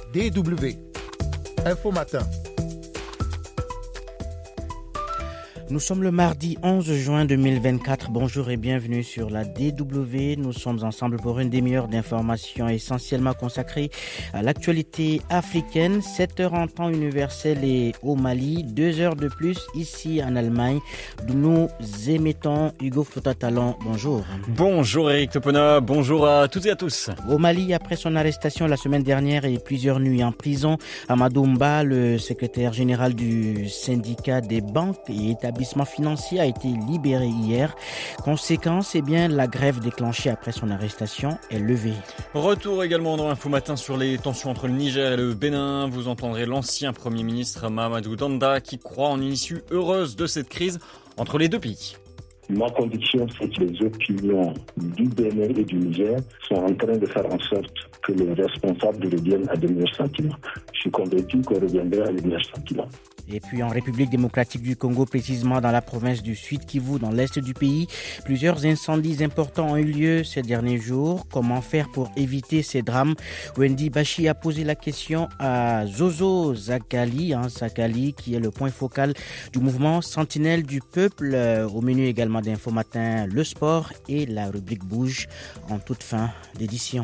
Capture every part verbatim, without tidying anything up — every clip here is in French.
D W. Info Matin. Nous sommes le mardi onze juin deux mille vingt-quatre. Bonjour et bienvenue sur la D W. Nous sommes ensemble pour une demi-heure d'informations essentiellement consacrées à l'actualité africaine. sept heures en temps universel et au Mali. deux heures de plus ici en Allemagne. Nous émettons Hugo Flota-Talon. Bonjour. Bonjour Eric Topona. Bonjour à toutes et à tous. Au Mali, après son arrestation la semaine dernière et plusieurs nuits en prison, Amadou Mba, le secrétaire général du syndicat des banques et établissements financier a été libéré hier. Conséquence, eh bien, la grève déclenchée après son arrestation est levée. Retour également dans l'Info Matin sur les tensions entre le Niger et le Bénin. Vous entendrez l'ancien Premier ministre Mahamadou Danda qui croit en une issue heureuse de cette crise entre les deux pays. Ma conviction, c'est que les opinions du Bénin et du Niger sont en train de faire en sorte que les responsables reviennent à de meilleurs sentiments. Je suis convaincu qu'on reviendra à de meilleurs sentiments. Et puis en République démocratique du Congo, précisément dans la province du Sud Kivu, dans l'est du pays, plusieurs incendies importants ont eu lieu ces derniers jours. Comment faire pour éviter ces drames? Wendy Bachi a posé la question à Zozo Zakali, hein, Zakali qui est le point focal du mouvement Sentinelle du Peuple. Au menu également d'Info Matin, le sport et la rubrique Bouge en toute fin d'édition.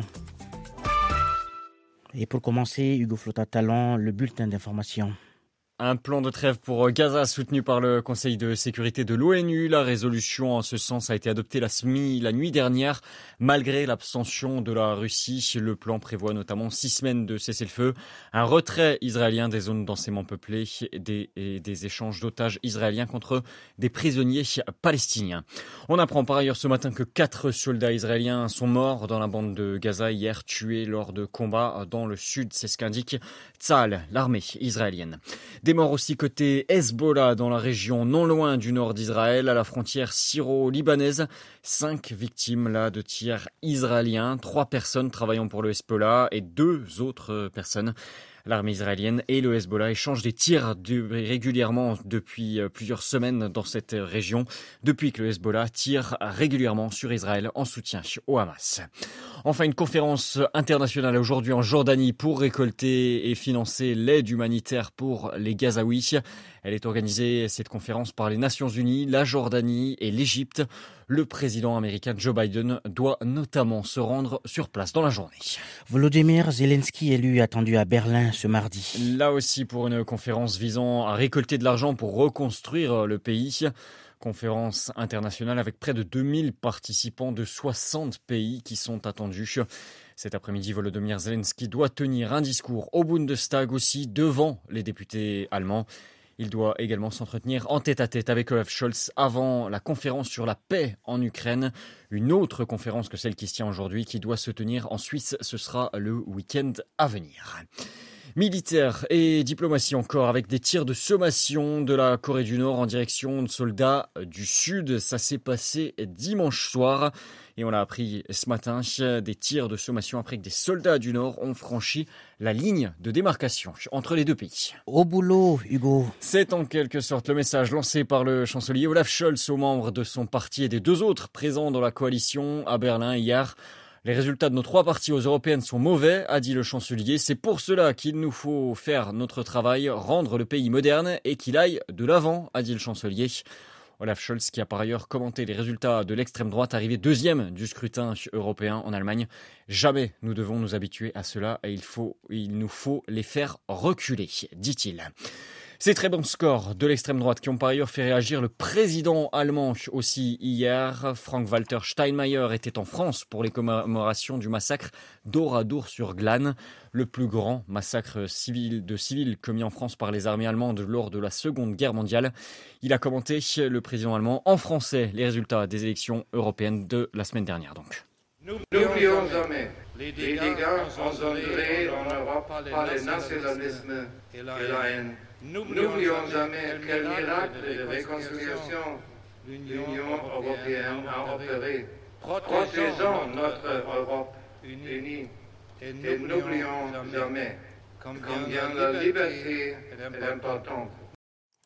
Et pour commencer, Hugo Flota-Talon, le bulletin d'information. Un plan de trêve pour Gaza soutenu par le Conseil de sécurité de l'ONU. La résolution en ce sens a été adoptée la, semi, la nuit dernière, malgré l'abstention de la Russie. Le plan prévoit notamment six semaines de cessez-le-feu, un retrait israélien des zones densément peuplées et des, et des échanges d'otages israéliens contre des prisonniers palestiniens. On apprend par ailleurs ce matin que quatre soldats israéliens sont morts dans la bande de Gaza hier, tués lors de combats dans le sud. C'est ce qu'indique Tsahal, l'armée israélienne. Des morts aussi côté Hezbollah dans la région non loin du nord d'Israël, à la frontière syro-libanaise. Cinq victimes là de tirs israéliens, trois personnes travaillant pour le Hezbollah et deux autres personnes. L'armée israélienne et le Hezbollah échangent des tirs de, régulièrement depuis plusieurs semaines dans cette région, depuis que le Hezbollah tire régulièrement sur Israël en soutien au Hamas. Enfin, une conférence internationale aujourd'hui en Jordanie pour récolter et financer l'aide humanitaire pour les Gazaouis. Elle est organisée, cette conférence, par les Nations Unies, la Jordanie et l'Égypte. Le président américain Joe Biden doit notamment se rendre sur place dans la journée. Volodymyr Zelensky est lui attendu à Berlin ce mardi. Là aussi pour une conférence visant à récolter de l'argent pour reconstruire le pays. Conférence internationale avec près de deux mille participants de soixante pays qui sont attendus. Cet après-midi, Volodymyr Zelensky doit tenir un discours au Bundestag aussi devant les députés allemands. Il doit également s'entretenir en tête-à-tête avec Olaf Scholz avant la conférence sur la paix en Ukraine. Une autre conférence que celle qui se tient aujourd'hui qui doit se tenir en Suisse, ce sera le week-end à venir. Militaire et diplomatie encore, avec des tirs de sommation de la Corée du Nord en direction de soldats du Sud. Ça s'est passé dimanche soir et on l'a appris ce matin, des tirs de sommation après que des soldats du Nord ont franchi la ligne de démarcation entre les deux pays. Au boulot, Hugo. C'est en quelque sorte le message lancé par le chancelier Olaf Scholz aux membres de son parti et des deux autres présents dans la coalition à Berlin hier. Les résultats de nos trois partis aux européennes sont mauvais, a dit le chancelier. C'est pour cela qu'il nous faut faire notre travail, rendre le pays moderne et qu'il aille de l'avant, a dit le chancelier. Olaf Scholz qui a par ailleurs commenté les résultats de l'extrême droite arrivé deuxième du scrutin européen en Allemagne. Jamais nous devons nous habituer à cela et il faut, il nous faut les faire reculer, dit-il. Ces très bons scores de l'extrême droite qui ont par ailleurs fait réagir le président allemand aussi hier. Frank-Walter Steinmeier était en France pour les commémorations du massacre d'Oradour-sur-Glane, le plus grand massacre civil de civils commis en France par les armées allemandes lors de la Seconde Guerre mondiale. Il a commenté, le président allemand, en français les résultats des élections européennes de la semaine dernière donc. N'oublions jamais les dégâts engendrés en Europe par le nationalisme et la haine. N'oublions jamais quel miracle de réconciliation l'Union européenne a opéré. Protégeons notre Europe unie et n'oublions jamais combien la liberté est importante.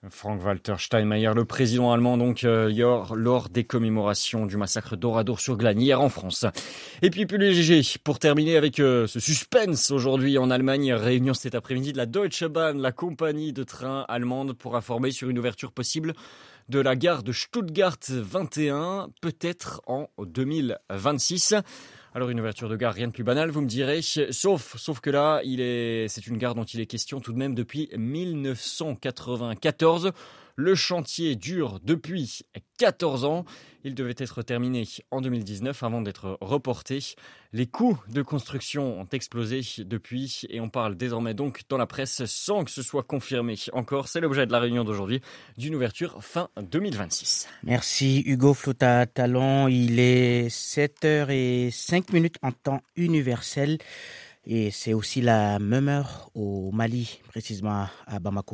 Frank-Walter Steinmeier, le président allemand, donc, euh, lors des commémorations du massacre d'Oradour-sur-Glane, hier en France. Et puis, plus léger, pour terminer avec euh, ce suspense aujourd'hui en Allemagne, réunion cet après-midi de la Deutsche Bahn, la compagnie de train allemande, pour informer sur une ouverture possible de la gare de Stuttgart vingt et un, peut-être en deux mille vingt-six. Alors une ouverture de gare, rien de plus banal, vous me direz, sauf, sauf que là, il est, c'est une gare dont il est question tout de même depuis mille neuf cent quatre-vingt-quatorze. Le chantier dure depuis quatorze ans. Il devait être terminé en deux mille dix-neuf avant d'être reporté. Les coûts de construction ont explosé depuis et on parle désormais donc dans la presse sans que ce soit confirmé encore. C'est l'objet de la réunion d'aujourd'hui d'une ouverture fin deux mille vingt-six. Merci Hugo Flota-Talon. Il est sept heures zéro cinq minutes en temps universel et c'est aussi la même heure au Mali, précisément à Bamako.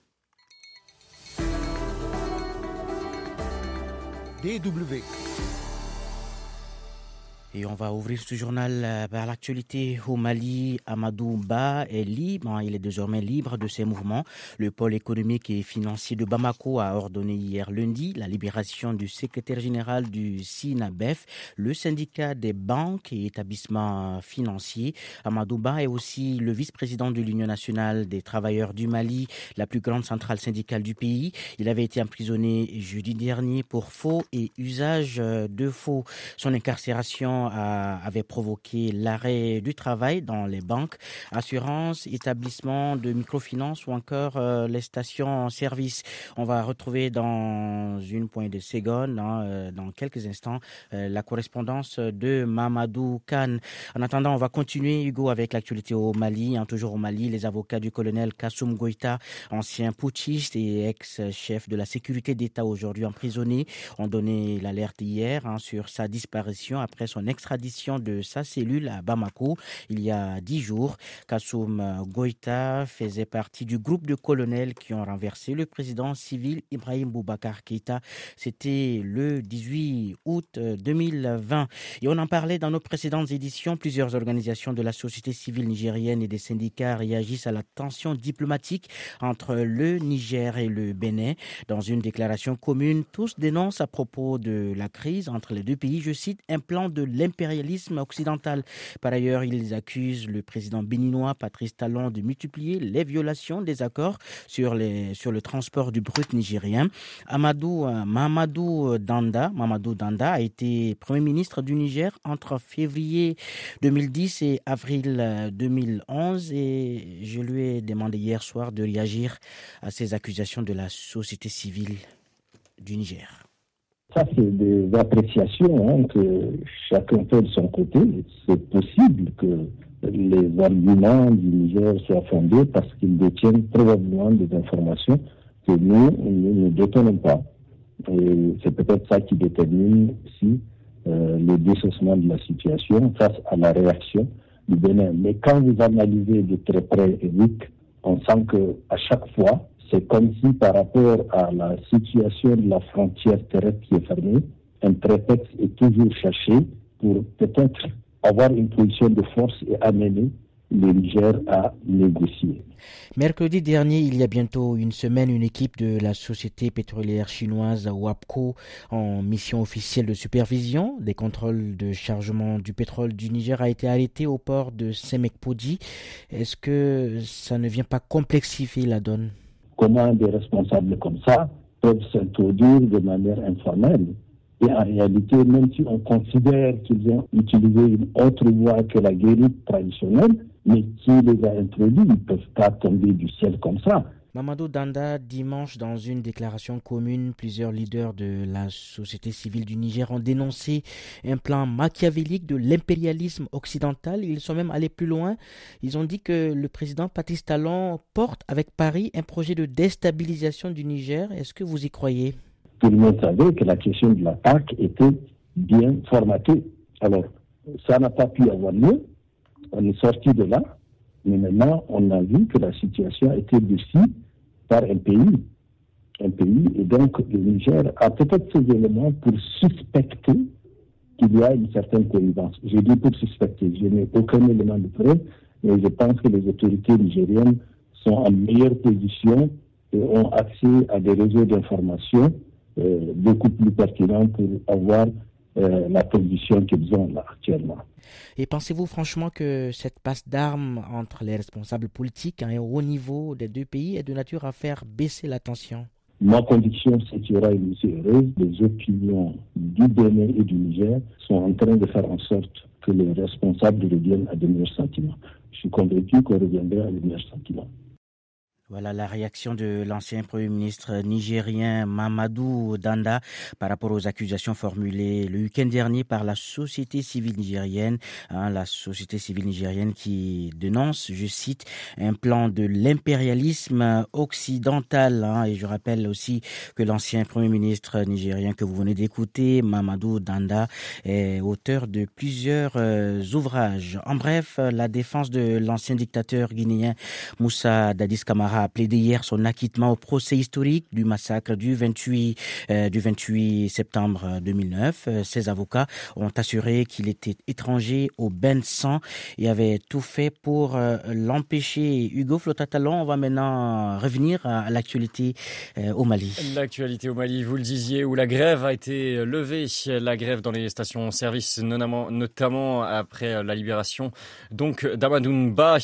D W. Et on va ouvrir ce journal par l'actualité au Mali. Amadou Ba est libre, il est désormais libre de ses mouvements. Le pôle économique et financier de Bamako a ordonné hier lundi la libération du secrétaire général du SINABEF, le syndicat des banques et établissements financiers. Amadou Ba est aussi le vice-président de l'Union nationale des travailleurs du Mali, la plus grande centrale syndicale du pays. Il avait été emprisonné jeudi dernier pour faux et usage de faux. Son incarcération A, avait provoqué l'arrêt du travail dans les banques, assurances, établissements de microfinance ou encore euh, les stations-service. On va retrouver dans une poignée de secondes, hein, euh, dans quelques instants, euh, la correspondance de Mamadou Kane. En attendant, on va continuer, Hugo, avec l'actualité au Mali. Hein, toujours au Mali, les avocats du colonel Kassoum Goïta, ancien putschiste et ex-chef de la sécurité d'État aujourd'hui emprisonné, ont donné l'alerte hier hein, sur sa disparition après son extradition de sa cellule à Bamako il y a dix jours. Kassoum Goïta faisait partie du groupe de colonels qui ont renversé le président civil Ibrahim Boubacar Keïta. C'était le dix-huit août deux mille vingt. Et on en parlait dans nos précédentes éditions. Plusieurs organisations de la société civile nigérienne et des syndicats réagissent à la tension diplomatique entre le Niger et le Bénin. Dans une déclaration commune, tous dénoncent à propos de la crise entre les deux pays, je cite, un plan de l'impérialisme occidental. Par ailleurs, ils accusent le président béninois Patrice Talon de multiplier les violations des accords sur, les, sur le transport du brut nigérien. Amadou, euh, Mamadou Danda, Mamadou Danda a été Premier ministre du Niger entre février deux mille dix et avril deux mille onze et je lui ai demandé hier soir de réagir à ces accusations de la société civile du Niger. Ça, c'est des appréciations hein, que chacun fait de son côté. C'est possible que les arguments du Niger soient fondés parce qu'ils détiennent probablement des informations que nous, nous ne détenons pas. Et c'est peut-être ça qui détermine aussi euh, le déchaussement de la situation face à la réaction du Bénin. Mais quand vous analysez de très près, Eric, on sent qu'à chaque fois, c'est comme si par rapport à la situation de la frontière terrestre qui est fermée, un prétexte est toujours cherché pour peut-être avoir une position de force et amener le Niger à négocier. Mercredi dernier, il y a bientôt une semaine, une équipe de la société pétrolière chinoise WAPCO en mission officielle de supervision des contrôles de chargement du pétrole du Niger a été arrêtée au port de Semekpodi. Est-ce que ça ne vient pas complexifier la donne ? Comment des responsables comme ça peuvent s'introduire de manière informelle. Et en réalité, même si on considère qu'ils ont utilisé une autre voie que la guérite traditionnelle, mais qui les a introduits, ils ne peuvent pas tomber du ciel comme ça. Mamadou Danda, dimanche, dans une déclaration commune, plusieurs leaders de la société civile du Niger ont dénoncé un plan machiavélique de l'impérialisme occidental. Ils sont même allés plus loin. Ils ont dit que le président Patrice Talon porte avec Paris un projet de déstabilisation du Niger. Est-ce que vous y croyez ? Tout le monde savait que la question de l'attaque était bien formatée. Alors, ça n'a pas pu avoir lieu. On est sorti de là. Mais maintenant, on a vu que la situation a été décidée par un pays. Un pays, et donc le Niger a peut-être ces éléments pour suspecter qu'il y a une certaine connivence. Je dis pour suspecter, je n'ai aucun élément de preuve, mais je pense que les autorités nigériennes sont en meilleure position ont accès à des réseaux d'information euh, beaucoup plus pertinents pour avoir euh, la position qu'ils ont là actuellement. Et pensez-vous franchement que cette passe d'armes entre les responsables politiques hein, et au haut niveau des deux pays est de nature à faire baisser la tension? Ma conviction, c'est qu'il y aura une issue heureuse. Les opinions du Bénin et du Niger sont en train de faire en sorte que les responsables reviennent à de meilleurs sentiments. Je suis convaincu qu'on reviendra à de meilleurs sentiments. Voilà la réaction de l'ancien Premier ministre nigérien Mamadou Danda par rapport aux accusations formulées le week-end dernier par la société civile nigérienne. Hein, la société civile nigérienne qui dénonce, je cite, un plan de l'impérialisme occidental. Hein, et je rappelle aussi que l'ancien Premier ministre nigérien que vous venez d'écouter, Mamadou Danda, est auteur de plusieurs euh, ouvrages. En bref, la défense de l'ancien dictateur guinéen Moussa Dadis Camara a plaidé hier son acquittement au procès historique du massacre du vingt-huit, euh, du vingt-huit septembre deux mille neuf. Euh, ses avocats ont assuré qu'il était étranger au bain de sang et avait tout fait pour euh, l'empêcher. Hugo Flotatalon, on va maintenant revenir à, à l'actualité euh, au Mali. L'actualité au Mali, vous le disiez, où la grève a été levée. La grève dans les stations-service, notamment, notamment après la libération donc d'Amadou Ba,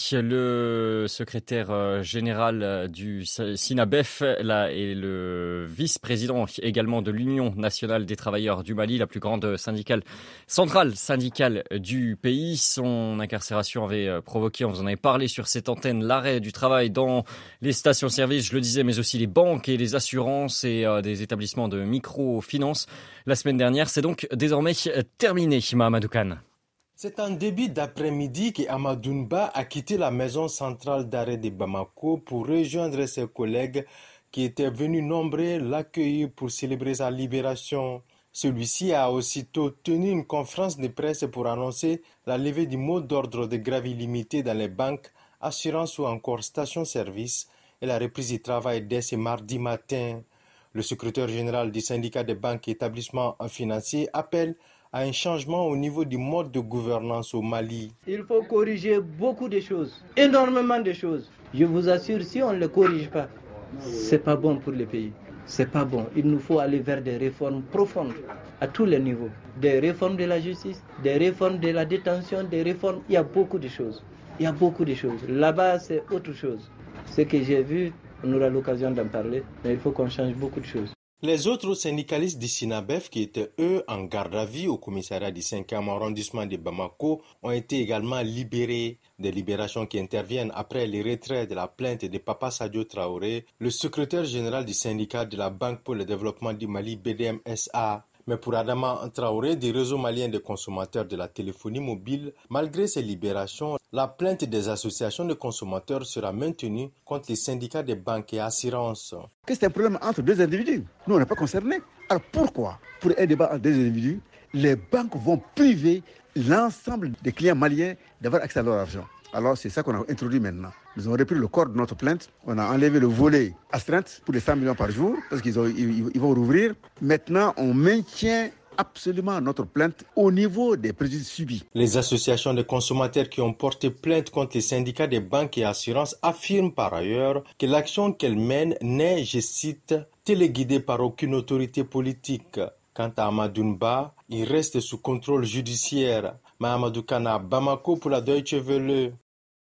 le secrétaire général du SINABEF là, et le vice-président également de l'Union nationale des travailleurs du Mali, la plus grande syndicale, centrale syndicale du pays. Son incarcération avait provoqué, on vous en avait parlé sur cette antenne, l'arrêt du travail dans les stations-service, je le disais, mais aussi les banques et les assurances et euh, des établissements de microfinance la semaine dernière. C'est donc désormais terminé, Mahamadou Kane. C'est en début d'après-midi qu'Amadou Ba a quitté la maison centrale d'arrêt de Bamako pour rejoindre ses collègues qui étaient venus nombreux l'accueillir pour célébrer sa libération. Celui-ci a aussitôt tenu une conférence de presse pour annoncer la levée du mot d'ordre de grève illimitée dans les banques, assurances ou encore stations-service et la reprise du travail dès ce mardi matin. Le secrétaire général du syndicat des banques et établissements financiers appelle à un changement au niveau du mode de gouvernance au Mali. Il faut corriger beaucoup de choses, énormément de choses. Je vous assure, si on ne les corrige pas, c'est pas bon pour le pays. C'est pas bon. Il nous faut aller vers des réformes profondes à tous les niveaux. Des réformes de la justice, des réformes de la détention, des réformes. Il y a beaucoup de choses. Il y a beaucoup de choses. Là-bas, c'est autre chose. Ce que j'ai vu, on aura l'occasion d'en parler, mais il faut qu'on change beaucoup de choses. Les autres syndicalistes du SINABEF qui étaient eux en garde à vue au commissariat du cinquième arrondissement de Bamako ont été également libérés. Des libérations qui interviennent après les retraits de la plainte de Papa Sadio Traoré, le secrétaire général du syndicat de la Banque pour le développement du Mali B D M S A. Mais pour Adama Traoré du réseau malien des consommateurs de la téléphonie mobile, malgré ces libérations, la plainte des associations de consommateurs sera maintenue contre les syndicats des banques et assurances. Que c'est un problème entre deux individus. Nous, on n'est pas concernés. Alors pourquoi, pour un débat entre deux individus, les banques vont priver l'ensemble des clients maliens d'avoir accès à leur argent? Alors c'est ça qu'on a introduit maintenant. Nous avons repris le corps de notre plainte. On a enlevé le volet astreinte pour les cent millions par jour parce qu'ils ont, ils, ils vont rouvrir. Maintenant, on maintient absolument notre plainte au niveau des préjudices subis. Les associations de consommateurs qui ont porté plainte contre les syndicats des banques et assurances affirment par ailleurs que l'action qu'elles mènent n'est, je cite, téléguidée par aucune autorité politique. Quant à Amadou Ba, il reste sous contrôle judiciaire. Mahamadou Kana, Bamako pour la Deutsche Welle.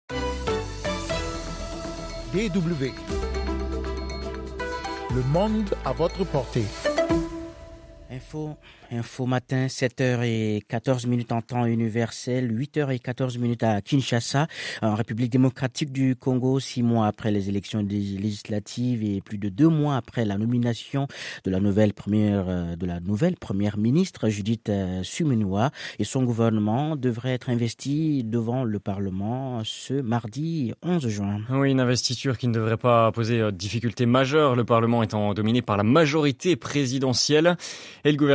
D W. Le monde à votre portée. Info, info matin, sept heures quatorze minutes en temps universel, huit heures quatorze minutes à Kinshasa, en République démocratique du Congo, six mois après les élections législatives et plus de deux mois après la nomination de la nouvelle première, de la nouvelle première ministre Judith Suminwa, et son gouvernement devrait être investi devant le Parlement ce mardi onze juin. Oui, une investiture qui ne devrait pas poser de difficultés majeures, le Parlement étant dominé par la majorité présidentielle. Et le gouvernement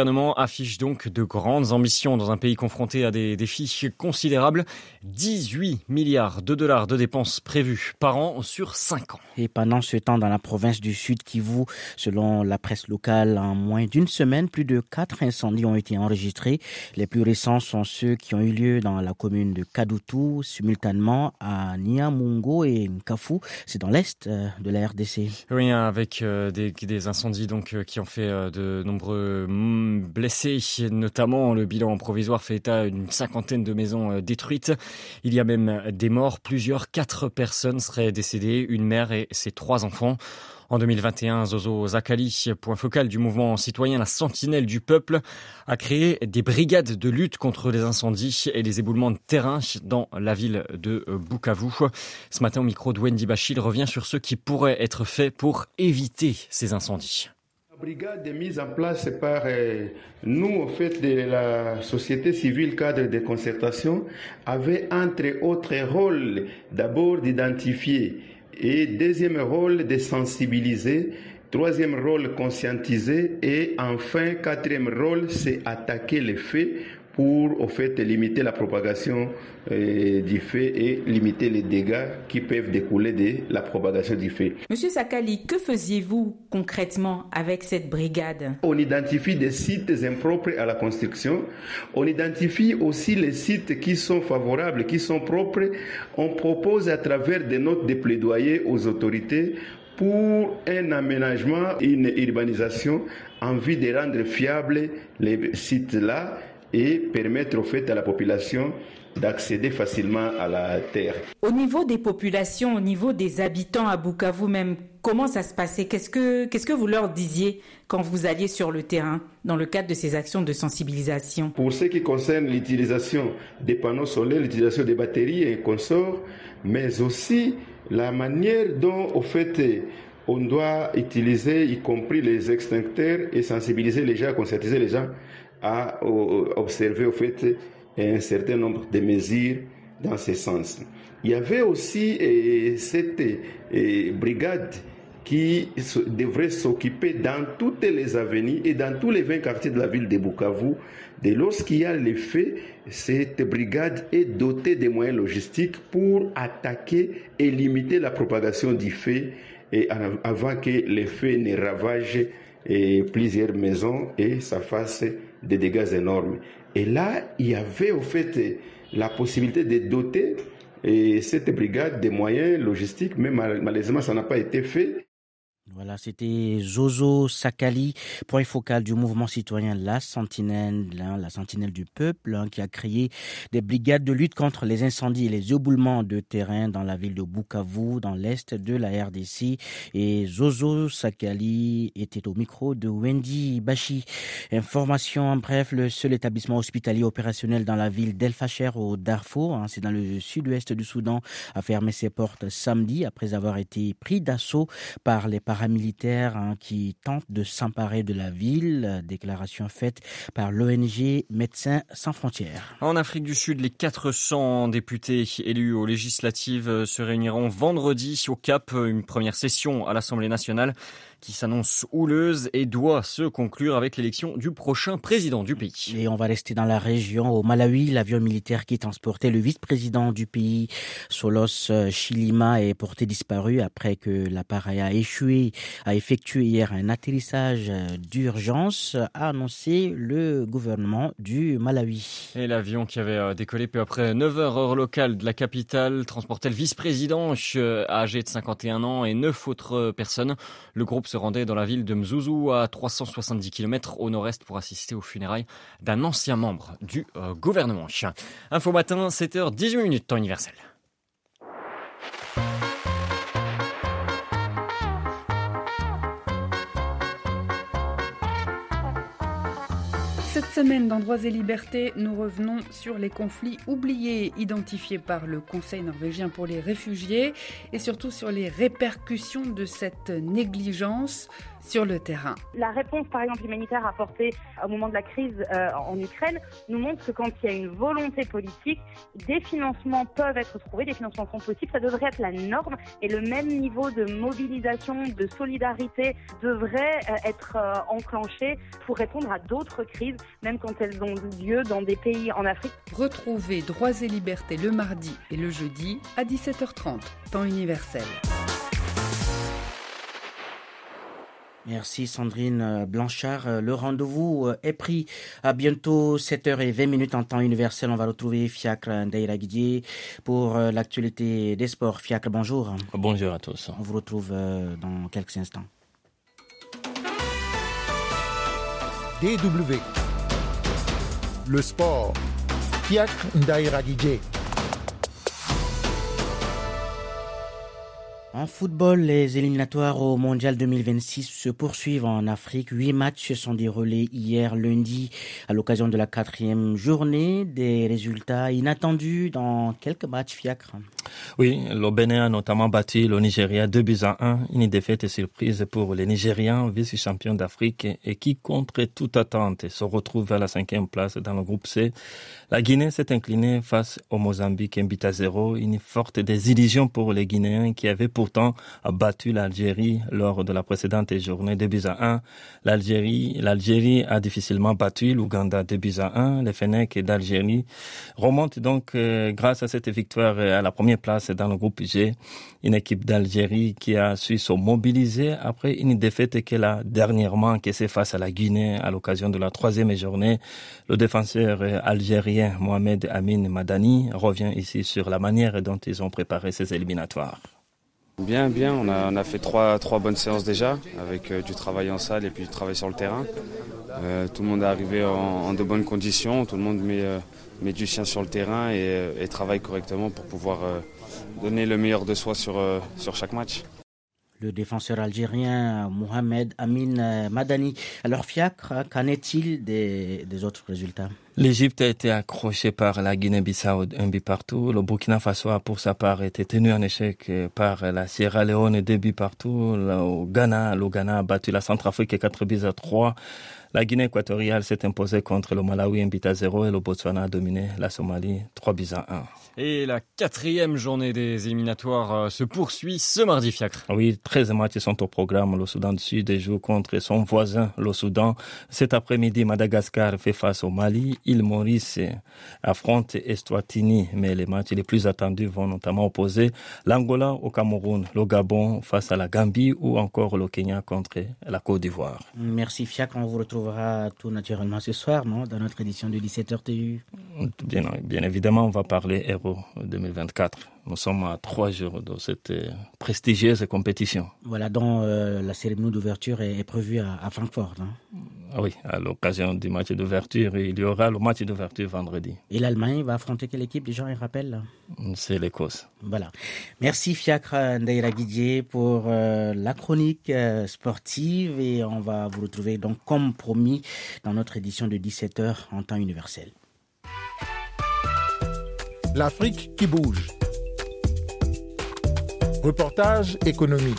affiche donc de grandes ambitions dans un pays confronté à des défis considérables. dix-huit milliards de dollars de dépenses prévues par an sur cinq ans. Et pendant ce temps, dans la province du Sud Kivu, selon la presse locale, en moins d'une semaine, plus de quatre incendies ont été enregistrés. Les plus récents sont ceux qui ont eu lieu dans la commune de Kadutu, simultanément à Niamungo et Nkafu. C'est dans l'est de la R D C. Oui, avec euh, des, des incendies donc euh, qui ont fait euh, de nombreux mm, blessés, notamment le bilan provisoire fait état d'une cinquantaine de maisons euh, détruites. Il y a même des morts, plusieurs, quatre personnes seraient décédées, une mère et ses trois enfants. En deux mille vingt et un, Zozo Zakali, point focal du mouvement citoyen La Sentinelle du Peuple, a créé des brigades de lutte contre les incendies et les éboulements de terrain dans la ville de Bukavu. Ce matin, au micro de Wendy Bachil, revient sur ce qui pourrait être fait pour éviter ces incendies. La brigade est mise en place par euh, nous, au fait de la société civile cadre de concertation, avait entre autres rôles d'abord d'identifier et deuxième rôle de sensibiliser, troisième rôle conscientiser et enfin quatrième rôle c'est attaquer les faits pour au fait limiter la propagation euh, du fait et limiter les dégâts qui peuvent découler de la propagation du fait. Monsieur Sakali, que faisiez-vous concrètement avec cette brigade? On identifie des sites impropres à la construction. On identifie aussi les sites qui sont favorables, qui sont propres. On propose à travers des notes de plaidoyer aux autorités pour un aménagement, une urbanisation en vue de rendre fiables les sites-là et permettre au fait à la population d'accéder facilement à la terre. Au niveau des populations, au niveau des habitants à Bukavu même, comment ça se passait? Qu'est-ce que, qu'est-ce que vous leur disiez quand vous alliez sur le terrain dans le cadre de ces actions de sensibilisation? Pour ce qui concerne l'utilisation des panneaux solaires, l'utilisation des batteries et consorts, mais aussi la manière dont au fait on doit utiliser, y compris les extincteurs, et sensibiliser les gens, conscientiser les gens à observer au fait un certain nombre de mesures dans ce sens. Il y avait aussi eh, cette eh, brigade qui devrait s'occuper dans toutes les avenues et dans tous les vingt quartiers de la ville de Bukavu. Dès lorsqu'il y a les faits, cette brigade est dotée de moyens logistiques pour attaquer et limiter la propagation du fait et avant que les faits ne ravagent et plusieurs maisons et ça fasse des dégâts énormes. Et là, il y avait au fait la possibilité de doter et cette brigade des moyens logistiques, mais malheureusement, ça n'a pas été fait. Voilà, c'était Zozo Sakali, point focal du mouvement citoyen La Sentinelle, hein, la Sentinelle du Peuple, hein, qui a créé des brigades de lutte contre les incendies et les éboulements de terrain dans la ville de Bukavu, dans l'est de la R D C. Et Zozo Sakali était au micro de Wendy Bachi. Information en bref, le seul établissement hospitalier opérationnel dans la ville d'El Fasher au Darfour, hein, c'est dans le sud-ouest du Soudan, a fermé ses portes samedi après avoir été pris d'assaut par les paramilitaires hein, qui tentent de s'emparer de la ville. Déclaration faite par l'O N G Médecins sans frontières. En Afrique du Sud, les quatre cents députés élus aux législatives se réuniront vendredi au Cap, une première session à l'Assemblée nationale qui s'annonce houleuse et doit se conclure avec l'élection du prochain président du pays. Et on va rester dans la région. Au Malawi, l'avion militaire qui transportait le vice-président du pays, Solos Chilima, est porté disparu après que l'appareil a échoué, a effectué hier un atterrissage d'urgence, a annoncé le gouvernement du Malawi. Et l'avion qui avait décollé peu après neuf heures heure locale de la capitale transportait le vice-président âgé de cinquante et un ans et neuf autres personnes. Le groupe se rendait dans la ville de Mzuzu à trois cent soixante-dix kilomètres au nord-est pour assister aux funérailles d'un ancien membre du euh, gouvernement. Info matin, sept heures dix-huit minutes, temps universel. Cette semaine, dans Droits et Libertés, nous revenons sur les conflits oubliés identifiés par le Conseil norvégien pour les réfugiés et surtout sur les répercussions de cette négligence. sur le terrain. La réponse, par exemple, humanitaire apportée au moment de la crise euh, en Ukraine nous montre que quand il y a une volonté politique, des financements peuvent être trouvés, des financements sont possibles. Ça devrait être la norme et le même niveau de mobilisation, de solidarité devrait euh, être euh, enclenché pour répondre à d'autres crises, même quand elles ont lieu dans des pays en Afrique. Retrouvez Droits et Libertés le mardi et le jeudi à dix-sept heures trente, temps universel. Merci Sandrine Blanchard. Le rendez-vous est pris à bientôt sept heures vingt en temps universel. On va retrouver Fiacre Ndaïra-Guidier pour l'actualité des sports. Fiacre, bonjour. Bonjour à tous. On vous retrouve dans quelques instants. D W. Le sport. Fiacre Ndaïra-Guidier. En football, les éliminatoires au Mondial deux mille vingt-six se poursuivent en Afrique. Huit matchs se sont déroulés hier lundi à l'occasion de la quatrième journée. Des résultats inattendus dans quelques matchs, Fiacre. Oui, le Bénin a notamment battu le Nigeria deux buts à un. Une défaite surprise pour les Nigérians, vice-champions d'Afrique et qui, contre toute attente, se retrouvent à la cinquième place dans le groupe C. La Guinée s'est inclinée face au Mozambique, un but à zéro. Une forte désillusion pour les Guinéens qui avaient pourtant battu l'Algérie lors de la précédente journée deux buts à un. L'Algérie, l'Algérie a difficilement battu l'Ouganda deux buts à un. Les Fennecs d'Algérie remontent donc euh, grâce à cette victoire à la première place dans le groupe G. Une équipe d'Algérie qui a su se mobiliser après une défaite qu'elle a dernièrement encaissée face à la Guinée à l'occasion de la troisième journée. Le défenseur algérien Mohamed Amin Madani revient ici sur la manière dont ils ont préparé ces éliminatoires. Bien, bien. On a, on a fait trois, trois bonnes séances déjà, avec euh, du travail en salle et puis du travail sur le terrain. Euh, tout le monde est arrivé en, en de bonnes conditions. Tout le monde met, euh, met du sien sur le terrain et, et travaille correctement pour pouvoir euh, donner le meilleur de soi sur, euh, sur chaque match. Le défenseur algérien Mohamed Amin Madani. Alors Fiacre, qu'en est-il des, des autres résultats ? L'Égypte a été accrochée par la Guinée-Bissau un but partout. Le Burkina Faso a pour sa part été tenu en échec par la Sierra Leone deux buts partout. Le Ghana, le Ghana a battu la Centrafrique quatre buts à trois. La Guinée équatoriale s'est imposée contre le Malawi un but à zéro et le Botswana a dominé la Somalie trois buts à un. Et la quatrième journée des éliminatoires se poursuit ce mardi, Fiacre. Oui, treize matchs sont au programme. Le Soudan du Sud joue contre son voisin, le Soudan. Cet après-midi, Madagascar fait face au Mali. Île Maurice affronte Eswatini. Mais les matchs les plus attendus vont notamment opposer l'Angola au Cameroun, le Gabon face à la Gambie ou encore le Kenya contre la Côte d'Ivoire. Merci Fiacre. On vous retrouvera tout naturellement ce soir, non, dans notre édition de dix-sept heures T U. Bien, bien évidemment, on va parler Héros deux mille vingt-quatre. Nous sommes à trois jours de cette prestigieuse compétition. Voilà, dont euh, la cérémonie d'ouverture est, est prévue à, à Francfort. Hein. Ah oui, à l'occasion du match d'ouverture, il y aura le match d'ouverture vendredi. Et l'Allemagne va affronter quelle équipe? Les gens y rappellent? C'est l'Écosse. Voilà. Merci Fiacre Ndaïra-Guidier pour euh, la chronique euh, sportive et on va vous retrouver donc comme promis dans notre édition de dix-sept heures en temps universel. L'Afrique qui bouge. Reportage économique.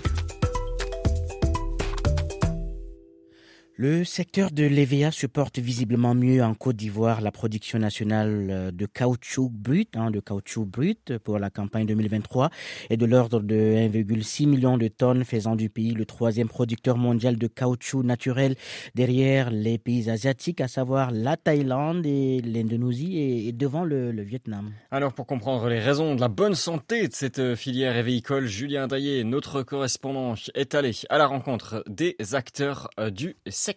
Le secteur de l'E V A se porte visiblement mieux en Côte d'Ivoire. La production nationale de caoutchouc brut, hein, de caoutchouc brut pour la campagne deux mille vingt-trois est de l'ordre de un virgule six million de tonnes, faisant du pays le troisième producteur mondial de caoutchouc naturel derrière les pays asiatiques, à savoir la Thaïlande et l'Indonésie et, et devant le, le Vietnam. Alors pour comprendre les raisons de la bonne santé de cette filière évéicole, Julien Daillé, notre correspondant, est allé à la rencontre des acteurs du secteur.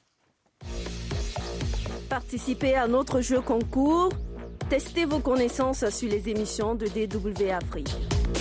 Participez à notre jeu concours. Testez vos connaissances sur les émissions de D W Afrique.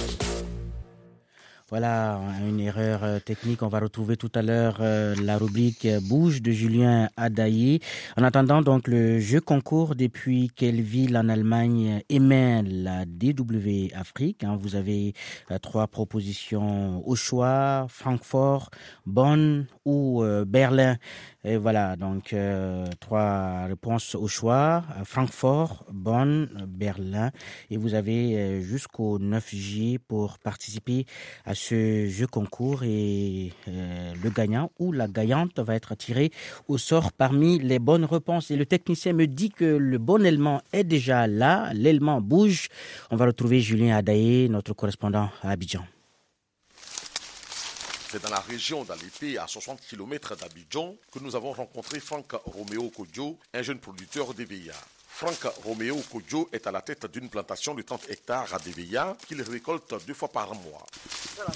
Voilà, une erreur technique. On va retrouver tout à l'heure euh, la rubrique Bouge de Julien Adaillé. En attendant, donc, le jeu concours, depuis quelle ville en Allemagne émet la D W Afrique, hein, vous avez euh, trois propositions au choix, Francfort, Bonn ou euh, Berlin. Et voilà, donc euh, trois réponses au choix, Francfort, Bonn, Berlin. Et vous avez euh, jusqu'au neuf juillet pour participer à ce jeu concours. Et euh, le gagnant ou la gagnante va être tiré au sort parmi les bonnes réponses. Et le technicien me dit que le bon élément est déjà là, l'élément bouge. On va retrouver Julien Adaye, notre correspondant à Abidjan. C'est dans la région d'Alépé, à soixante kilomètres d'Abidjan, que nous avons rencontré Franck Roméo Kodjo, un jeune producteur d'Eveya. Franck Roméo Kodjo est à la tête d'une plantation de trente hectares à d'Eveya qu'il récolte deux fois par mois. Voilà.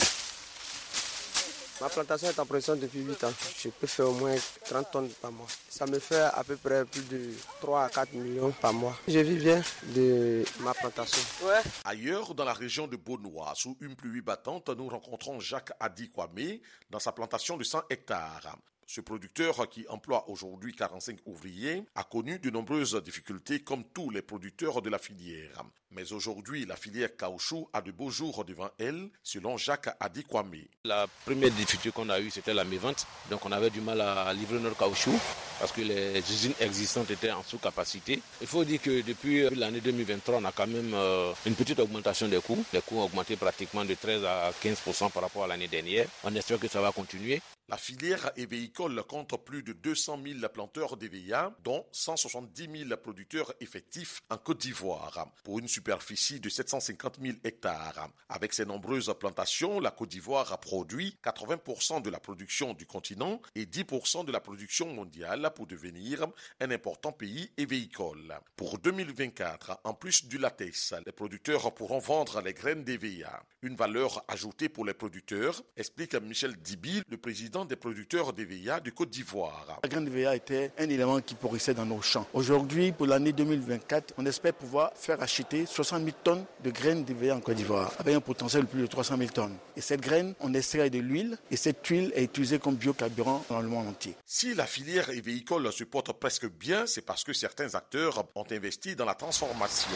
Ma plantation est en production depuis huit ans. Je peux faire au moins trente tonnes par mois. Ça me fait à peu près plus de trois à quatre millions par mois. Je vis bien de ma plantation. Ouais. Ailleurs, dans la région de Bonois, sous une pluie battante, nous rencontrons Jacques Adi Kwame dans sa plantation de cent hectares. Ce producteur, qui emploie aujourd'hui quarante-cinq ouvriers, a connu de nombreuses difficultés comme tous les producteurs de la filière. Mais aujourd'hui, la filière caoutchouc a de beaux jours devant elle, selon Jacques Adi Kwame. La première difficulté qu'on a eue, c'était la mévente. Donc on avait du mal à livrer notre caoutchouc parce que les usines existantes étaient en sous-capacité. Il faut dire que depuis l'année deux mille vingt-trois, on a quand même euh, une petite augmentation des coûts. Les coûts ont augmenté pratiquement de treize à quinze pour cent par rapport à l'année dernière. On espère que ça va continuer. La filière évéicole compte plus de deux cent mille planteurs d'Eveya, dont cent soixante-dix mille producteurs effectifs en Côte d'Ivoire, pour une superficie de sept cent cinquante mille hectares. Avec ses nombreuses plantations, la Côte d'Ivoire a produit quatre-vingts pour cent de la production du continent et dix pour cent de la production mondiale pour devenir un important pays évéicole. Pour deux mille vingt-quatre, en plus du latex, les producteurs pourront vendre les graines d'Eveya. Une valeur ajoutée pour les producteurs, explique Michel Dibi, le président des producteurs d'Eveya de Côte d'Ivoire. La graine d'Eveya était un élément qui pourrissait dans nos champs. Aujourd'hui, pour l'année deux mille vingt-quatre, on espère pouvoir faire acheter soixante mille tonnes de graines d'Eveya en Côte d'Ivoire, avec un potentiel de plus de trois cent mille tonnes. Et cette graine, on extrait de l'huile, et cette huile est utilisée comme biocarburant dans le monde entier. Si la filière évéicole se porte presque bien, c'est parce que certains acteurs ont investi dans la transformation.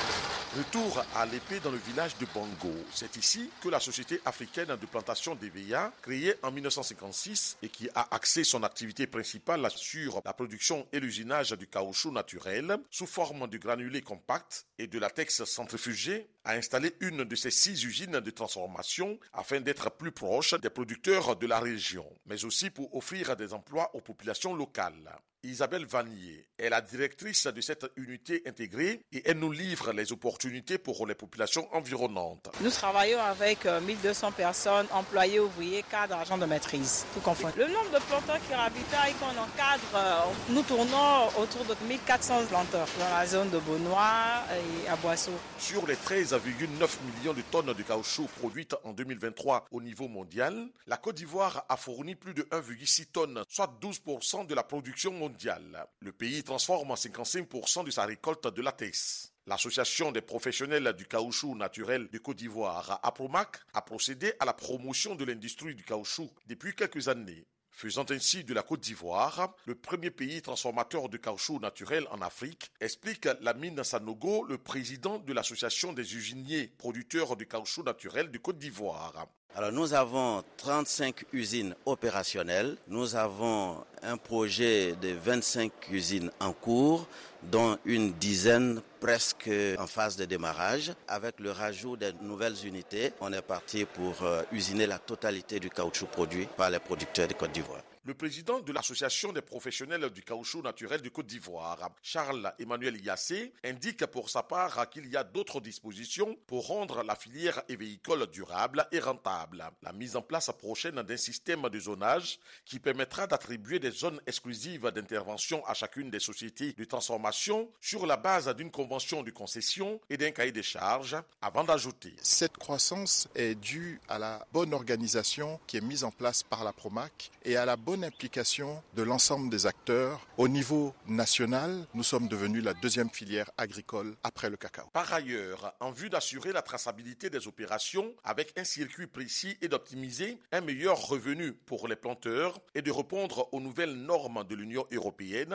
Retour à l'épée dans le village de Bongo. C'est ici que la Société africaine de plantation d'Eveya, créée en mille neuf cent cinquante-six et qui a axé son activité principale sur la production et l'usinage du caoutchouc naturel sous forme de granulés compacts et de latex centrifugé, a installé une de ses six usines de transformation afin d'être plus proche des producteurs de la région, mais aussi pour offrir des emplois aux populations locales. Isabelle Vanier est la directrice de cette unité intégrée et elle nous livre les opportunités pour les populations environnantes. Nous travaillons avec mille deux cents personnes, employés, ouvriers, cadres, agents de maîtrise, tout confond. Le nombre de planteurs qui ravitaillent qu'on encadre, nous tournons autour de mille quatre cents planteurs dans la zone de Bonois et à Boisseau. Sur les treize virgule neuf millions de tonnes de caoutchouc produites en deux mille vingt-trois au niveau mondial, la Côte d'Ivoire a fourni plus de un virgule six tonnes, soit douze pour cent de la production mondiale. Le pays transforme cinquante-cinq pour cent de sa récolte de latex. L'Association des professionnels du caoutchouc naturel de Côte d'Ivoire, APROMAC, a procédé à la promotion de l'industrie du caoutchouc depuis quelques années, faisant ainsi de la Côte d'Ivoire le premier pays transformateur de caoutchouc naturel en Afrique, explique Lamine Sanogo, le président de l'Association des usiniers producteurs de caoutchouc naturel de Côte d'Ivoire. Alors nous avons trente-cinq usines opérationnelles, nous avons un projet de vingt-cinq usines en cours, dont une dizaine presque en phase de démarrage. Avec le rajout des nouvelles unités, on est parti pour euh, usiner la totalité du caoutchouc produit par les producteurs de Côte d'Ivoire. Le président de l'Association des professionnels du caoutchouc naturel de Côte d'Ivoire, Charles-Emmanuel Yassé, indique pour sa part qu'il y a d'autres dispositions pour rendre la filière évéicole durable et rentable. La mise en place prochaine d'un système de zonage qui permettra d'attribuer des zones exclusives d'intervention à chacune des sociétés de transformation sur la base d'une convention de concession et d'un cahier des charges, avant d'ajouter. Cette croissance est due à la bonne organisation qui est mise en place par la PROMAC et à la bonne implication de l'ensemble des acteurs. Au niveau national, nous sommes devenus la deuxième filière agricole après le cacao. Par ailleurs, en vue d'assurer la traçabilité des opérations avec un circuit précis et d'optimiser un meilleur revenu pour les planteurs et de répondre aux nouvelles normes de l'Union européenne,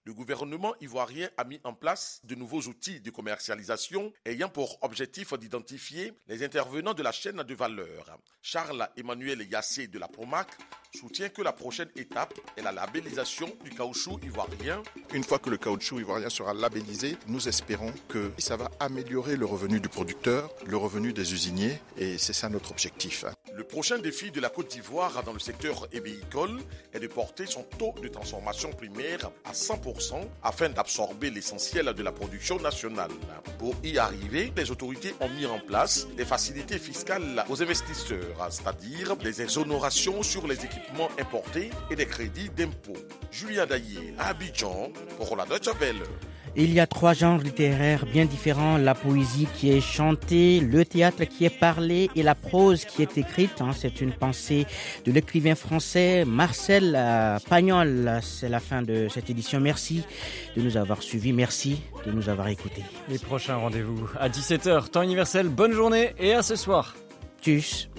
Le gouvernement ivoirien a mis en place de nouveaux outils de commercialisation ayant pour objectif d'identifier les intervenants de la chaîne de valeur. Charles-Emmanuel Yassé de la Promac soutient que la prochaine étape est la labellisation du caoutchouc ivoirien. Une fois que le caoutchouc ivoirien sera labellisé, nous espérons que ça va améliorer le revenu du producteur, le revenu des usiniers, et c'est ça notre objectif. Le prochain défi de la Côte d'Ivoire dans le secteur ébéicole est de porter son taux de transformation primaire à cent pour cent afin d'absorber l'essentiel de la production nationale. Pour y arriver, les autorités ont mis en place des facilités fiscales aux investisseurs, c'est-à-dire des exonérations sur les équipements importés et des crédits d'impôt. Julien Daillé, à Abidjan, pour la Deutsche Welle. Il y a trois genres littéraires bien différents, la poésie qui est chantée, le théâtre qui est parlé et la prose qui est écrite. C'est une pensée de l'écrivain français Marcel Pagnol. C'est la fin de cette édition. Merci de nous avoir suivis, merci de nous avoir écoutés. Les prochains rendez-vous à dix-sept heures, temps universel. Bonne journée et à ce soir. Tchuss.